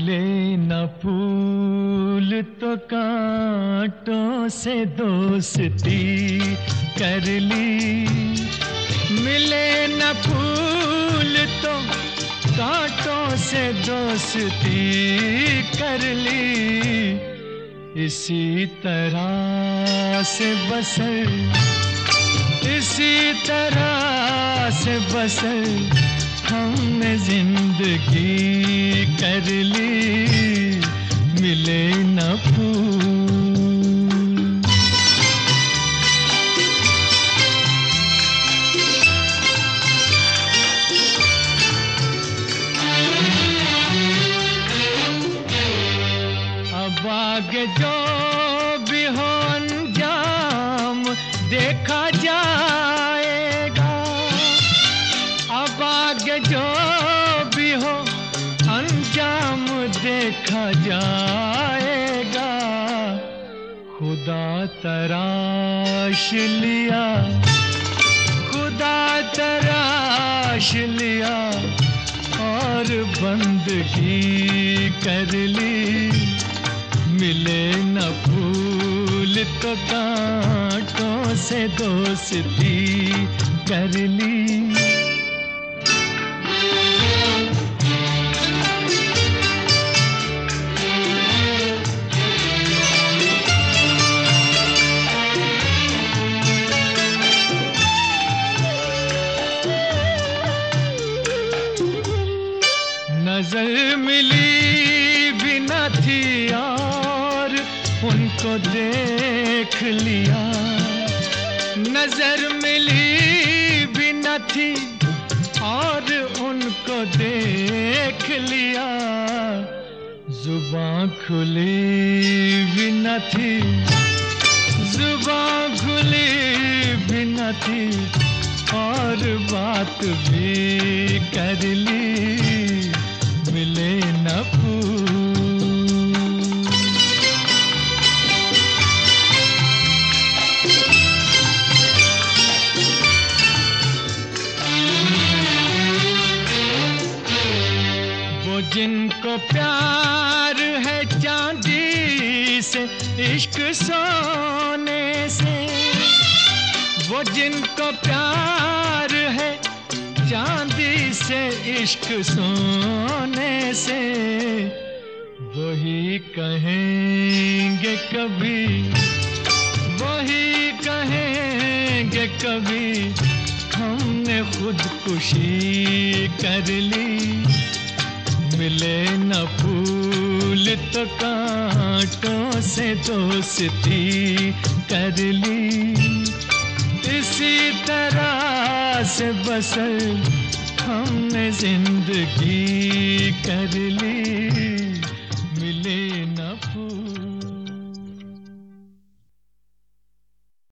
मिले न फूल तो कांटों से दोस्ती कर ली। मिले न फूल तो कांटों से दोस्ती कर ली। इसी तरह से बसर, इसी तरह से बसर हमने जिंदगी कर ली। मिले न फूल। अब आगे जो भी हो अंजाम देखा जाएगा। अब आगे जो भी हो अंजाम देखा जाएगा। खुदा तराश लिया, खुदा तराश लिया और बंदगी कर ली। मिले न फूल तो कांटों से दोस्ती कर ली। नजर मिली भी न थी और उनको देख लिया। नजर मिली भी न थी और उनको देख लिया। जुबां खुली भी न थी, जुबां खुली भी न थी और बात भी कर ली। मिले न फूल। वो जिनको प्यार है चांदी से, इश्क सोने से। वो जिनको प्यार है चांदी से, इश्क सोने से। वही कहेंगे कभी, वही कहेंगे कभी हमने खुदकुशी कर ली। मिले न फूल तो कांटों से दोस्ती कर ली। इसी तरह से बसर हमने जिंदगी कर ली।